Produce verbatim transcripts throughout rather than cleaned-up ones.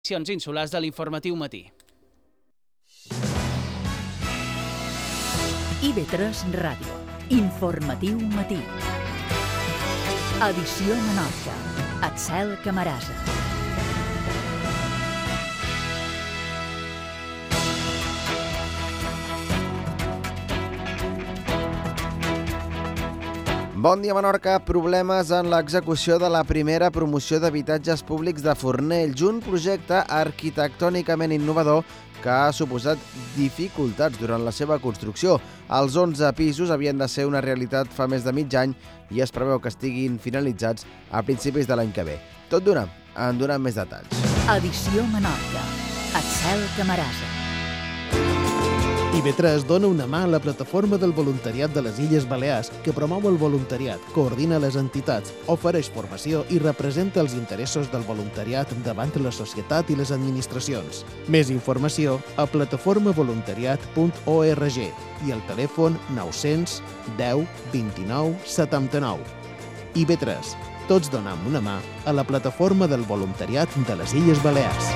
insulars de l'informatiu matí. I V tres Ràdio. Informatiu matí. Edició Menorca. Axel Camarasa. Bon dia, Menorca. Problemes en l'execució de la primera promoció d'habitatges públics de Fornells, un projecte arquitectònicament innovador que ha suposat dificultats durant la seva construcció. Els onze pisos havien de ser una realitat fa més de mig any i es preveu que estiguin finalitzats a principis de l'any que ve. Tot d'una, en donem més detalls. Edició Menorca. Axel Camarasa. I V tres dona una mà a la plataforma del voluntariat de les Illes Balears, que promou el voluntariat, coordina les entitats, ofereix formació i representa els interessos del voluntariat davant la societat i les administracions. Més informació a plataforma voluntariat punt org i al telèfon nou-cents deu vint-i-nou setanta-nou. I V tres. Tots donem una mà a la plataforma del voluntariat de les Illes Balears.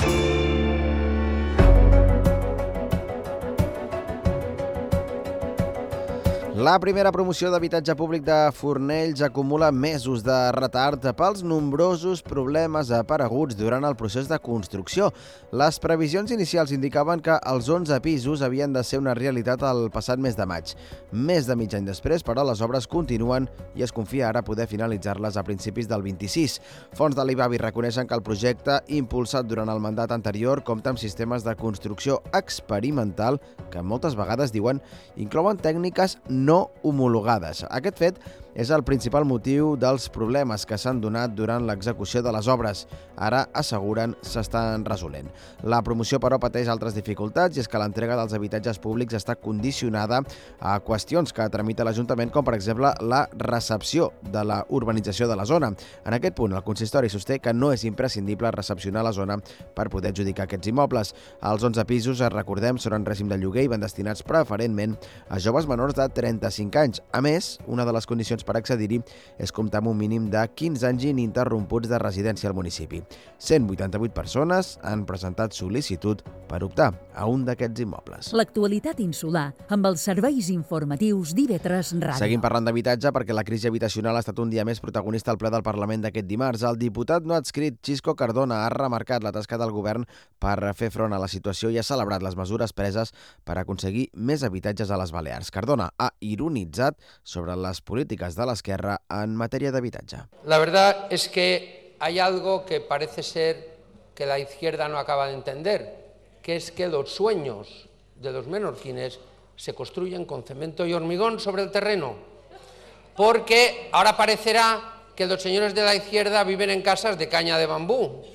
La primera promoció d'habitatge públic de Fornells acumula mesos de retard pels nombrosos problemes apareguts durant el procés de construcció. Les previsions inicials indicaven que els onze pisos havien de ser una realitat el passat mes de maig. Més de mig any després, però, les obres continuen i es confia ara poder finalitzar-les a principis del vint-i-sis. Fonts de l'I B A B I reconeixen que el projecte, impulsat durant el mandat anterior, compta amb sistemes de construcció experimental que moltes vegades, diuen, inclouen tècniques no homologades. Aquest fet és el principal motiu dels problemes que s'han donat durant l'execució de les obres. Ara, asseguren, s'estan resolent. La promoció, però, pateix altres dificultats i és que l'entrega dels habitatges públics està condicionada a qüestions que tramita l'Ajuntament, com per exemple la recepció de la urbanització de la zona. En aquest punt, el consistori sosté que no és imprescindible recepcionar la zona per poder adjudicar aquests immobles. Els onze pisos, recordem, són en règim de lloguer i van destinats preferentment a joves menors de trenta-cinc anys. A més, una de les condicions per accedir-hi és comptar amb un mínim de quinze anys ininterromputs de residència al municipi. cent vuitanta-vuit persones han presentat sol·licitud per optar a un d'aquests immobles. L'actualitat insular amb els serveis informatius d'I V tres Ràdio. Seguim parlant d'habitatge perquè la crisi habitacional ha estat un dia més protagonista al ple del Parlament d'aquest dimarts. El diputat no adscrit Xisco Cardona ha remarcat la tasca del govern per fer front a la situació i ha celebrat les mesures preses per aconseguir més habitatges a les Balears. Cardona ha ironitzat sobre les polítiques de l'esquerra en matèria d'habitatge. La verdad es que hay algo que parece ser que la izquierda no acaba de entender, que es que los sueños de los menorquines se construyen con cemento y hormigón sobre el terreno, porque ahora parecerá que los señores de la izquierda viven en casas de caña de bambú,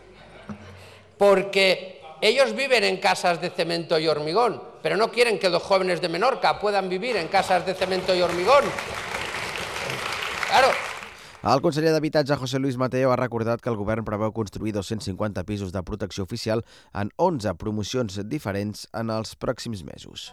porque ellos viven en casas de cemento y hormigón, pero no quieren que los jóvenes de Menorca puedan vivir en casas de cemento y hormigón. Claro. El conseller d'Habitatge, José Luis Mateo, ha recordat que el govern preveu construir dos-cents cinquanta pisos de protecció oficial en onze promocions diferents en els pròxims mesos.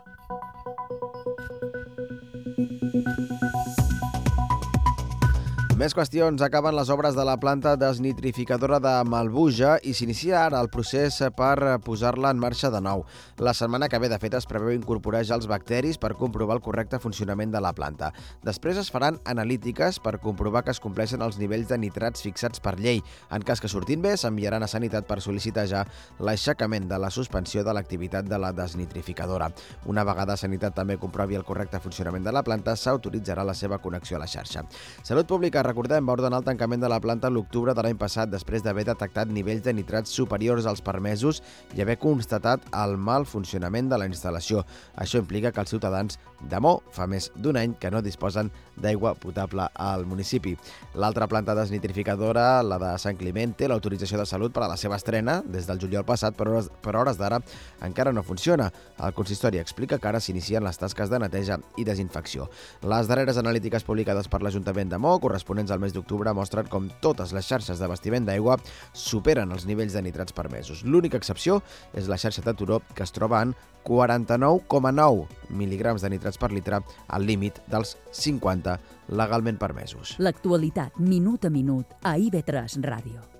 Més qüestions. Acaben les obres de la planta desnitrificadora de Malbuja i s'inicia ara el procés per posar-la en marxa de nou. La setmana que ve, de fet, es preveu incorporar ja els bacteris per comprovar el correcte funcionament de la planta. Després es faran analítiques per comprovar que es compleixen els nivells de nitrats fixats per llei. En cas que surtin bé, s'enviaran a Sanitat per sol·licitar ja l'aixecament de la suspensió de l'activitat de la desnitrificadora. Una vegada Sanitat també comprovi el correcte funcionament de la planta, s'autoritzarà la seva connexió a la xarxa. Salut Pública, recordem, va ordenar el tancament de la planta l'octubre de l'any passat després d'haver detectat nivells de nitrats superiors als permesos i haver constatat el mal funcionament de la instal·lació. Això implica que els ciutadans de Mo fa més d'un any que no disposen d'aigua potable al municipi. L'altra planta desnitrificadora, la de Sant Climent, té l'autorització de Salut per a la seva estrena des del juliol passat, però a hores d'ara encara no funciona. El consistori explica que ara s'inicien les tasques de neteja i desinfecció. Les darreres analítiques publicades per l'Ajuntament de Mo, corresponents al mes d'octubre, mostren com totes les xarxes d'abastiment d'aigua superen els nivells de nitrats permesos. L'única excepció és la xarxa de Turó, que es troba en quaranta-nou coma nou mil·ligrams de nitrats per litre, al límit dels cinquanta legalment permesos. L'actualitat minut a minut a I V tres Ràdio.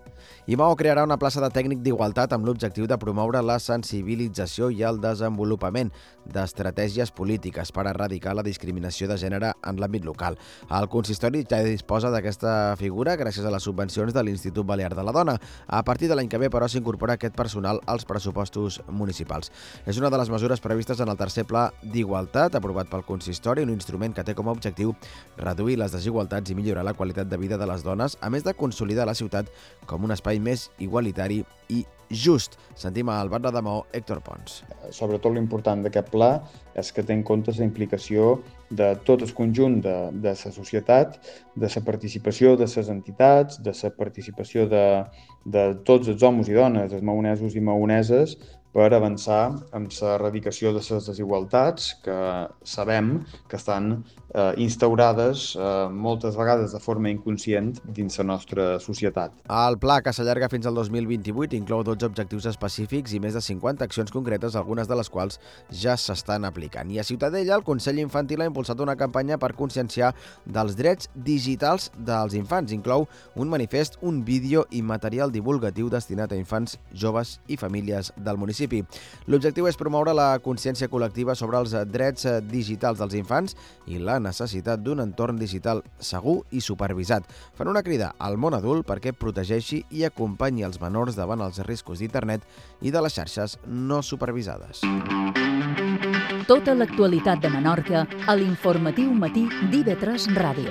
I Maó crearà una plaça de tècnic d'igualtat amb l'objectiu de promoure la sensibilització i el desenvolupament d'estratègies polítiques per erradicar la discriminació de gènere en l'àmbit local. El consistori ja disposa d'aquesta figura gràcies a les subvencions de l'Institut Balear de la Dona. A partir de l'any que ve, però, s'incorpora aquest personal als pressupostos municipals. És una de les mesures previstes en el tercer pla d'igualtat, aprovat pel consistori, un instrument que té com a objectiu reduir les desigualtats i millorar la qualitat de vida de les dones, a més de consolidar la ciutat com un espai més igualitari i just. Sentim al batlle de Maó, Héctor Pons. Sobretot l'important d'aquest pla és que té en compte la implicació de tot el conjunt de, de la societat, de la participació de les entitats, de la participació de, de tots els homes i dones, els maonesos i maoneses, per avançar amb l'erradicació de les desigualtats que sabem que estan eh, instaurades eh, moltes vegades de forma inconscient dins la nostra societat. El pla, que s'allarga fins al dos mil vint-i-vuit, inclou dotze objectius específics i més de cinquanta accions concretes, algunes de les quals ja s'estan aplicant. I a Ciutadella, el Consell Infantil ha impulsat una campanya per conscienciar dels drets digitals dels infants. Inclou un manifest, un vídeo i material divulgatiu destinat a infants, joves i famílies del municipi. L'objectiu és promoure la consciència col·lectiva sobre els drets digitals dels infants i la necessitat d'un entorn digital segur i supervisat. Fan una crida al món adult perquè protegeixi i acompanyi els menors davant els riscos d'internet i de les xarxes no supervisades. Tota l'actualitat de Menorca a l'informatiu matí d'I V tres Ràdio.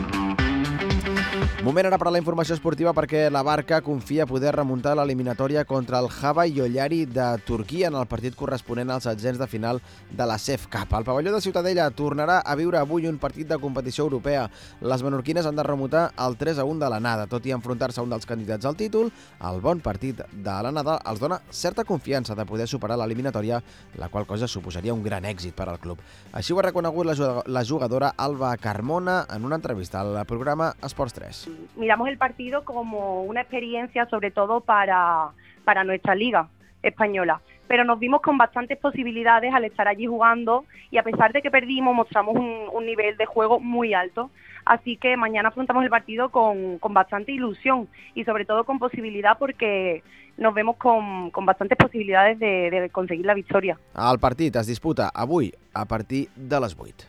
Moment ara per a la informació esportiva perquè la Barca confia poder remuntar l'eliminatòria contra el Hava Yolyari de Turquia en el partit corresponent als setzents de final de la C E F Cup. El pavelló de Ciutadella tornarà a viure avui un partit de competició europea. Les menorquines han de remuntar el tres a un de l'anada. Tot i enfrontar-se a un dels candidats al títol, el bon partit de l'anada els dona certa confiança de poder superar l'eliminatòria, la qual cosa suposaria un gran èxit per al club. Així ho ha reconegut la jugadora Alba Carmona en una entrevista al programa Esports tres. Miramos el partido como una experiencia sobre todo para, para nuestra liga española, pero nos vimos con bastantes posibilidades al estar allí jugando y a pesar de que perdimos mostramos un, un nivel de juego muy alto, así que mañana afrontamos el partido con, con bastante ilusión y sobre todo con posibilidad porque nos vemos con, con bastantes posibilidades de, de conseguir la victoria. El partit es disputa avui a partir de les vuit.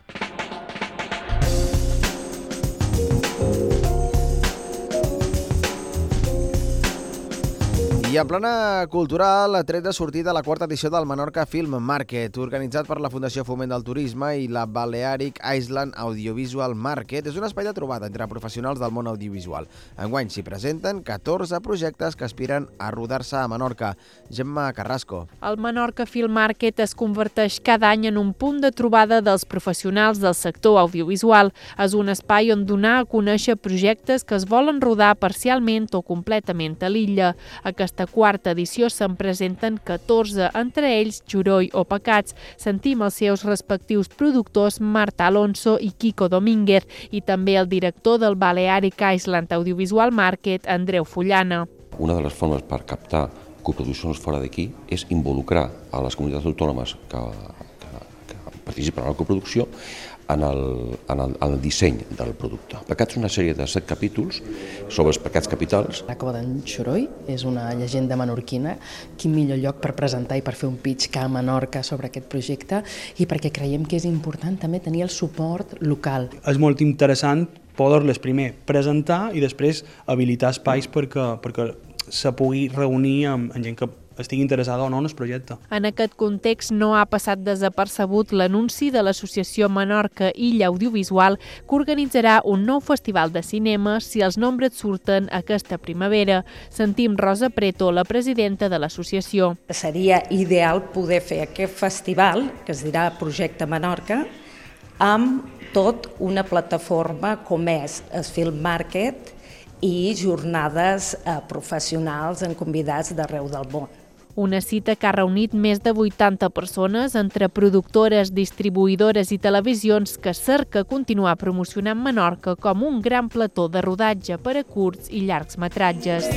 I en plana cultural, tret de sortida la quarta edició del Menorca Film Market, organitzat per la Fundació Foment del Turisme i la Balearic Island Audiovisual Market. És un espai de trobada entre professionals del món audiovisual. Enguany s'hi presenten catorze projectes que aspiren a rodar-se a Menorca. Gemma Carrasco. El Menorca Film Market es converteix cada any en un punt de trobada dels professionals del sector audiovisual. És un espai on donar a conèixer projectes que es volen rodar parcialment o completament a l'illa. Aquesta quarta edició se'n presenten catorze, entre ells Juroy o Pecats. Sentim els seus respectius productors Marta Alonso i Kiko Domínguez i també el director del Balearic Island Audiovisual Market, Andreu Fullana. Una de les formes per captar coproduccions fora d'aquí és involucrar a les comunitats autònomes que, que, que participen en la coproducció en el, en, el, en el disseny del producte. Pecats és una sèrie de set capítols sobre els pecats capitals. La cova d'en Xuroy és una llegenda menorquina. Quin millor lloc per presentar i per fer un pitch que a Menorca sobre aquest projecte i perquè creiem que és important també tenir el suport local. És molt interessant poder-les primer presentar i després habilitar espais perquè, perquè se pugui reunir amb, amb gent que estigui interessada o no en el projecte. En aquest context no ha passat desapercebut l'anunci de l'associació Menorca Illa Audiovisual que organitzarà un nou festival de cinema si els nombres surten aquesta primavera. Sentim Rosa Preto, la presidenta de l'associació. Seria ideal poder fer aquest festival, que es dirà Projecte Menorca, amb tot una plataforma com és el Film Market i jornades eh, professionals amb convidats d'arreu del món. Una cita que ha reunit més de vuitanta persones entre productores, distribuïdores i televisions que cerca continuar promocionant Menorca com un gran plató de rodatge per a curts i llargs metratges.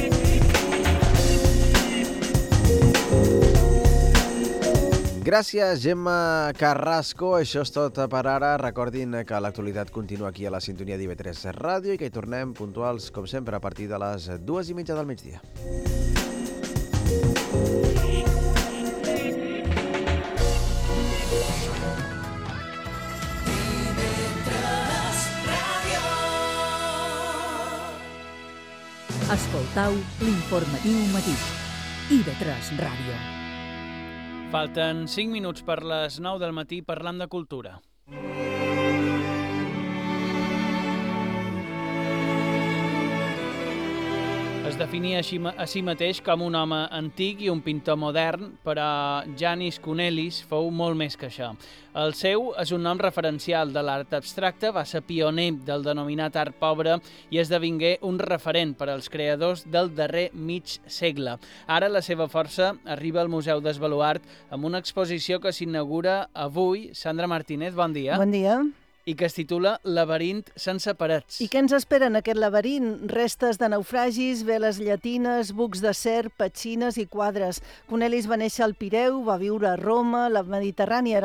Gràcies, Gemma Carrasco. Això és tot per ara. Recordin que l'actualitat continua aquí a la sintonia d'I V tres Ràdio i que hi tornem puntuals, com sempre, a partir de les dues i mitja del migdia. Escoltau l'informatiu matí. I V tres Ràdio. Falten cinc minuts per les nou del matí, parlant de cultura. Es definia a si mateix com un home antic i un pintor modern, però Janis Konelis fou molt més que això. El seu és un nom referencial de l'art abstracte, va ser pioner del denominat art pobre i esdevingué un referent per als creadors del darrer mig segle. Ara la seva força arriba al Museu d'Esbaluart amb una exposició que s'inaugura avui. Sandra Martínez, bon dia. Bon dia. I que es titula Laberint sense parets. I què ens espera en aquest laberint? Restes de naufragis, veles llatines, bucs de serp, petxines i quadres. Konelis va néixer al Pireu, va viure a Roma, la Mediterrània era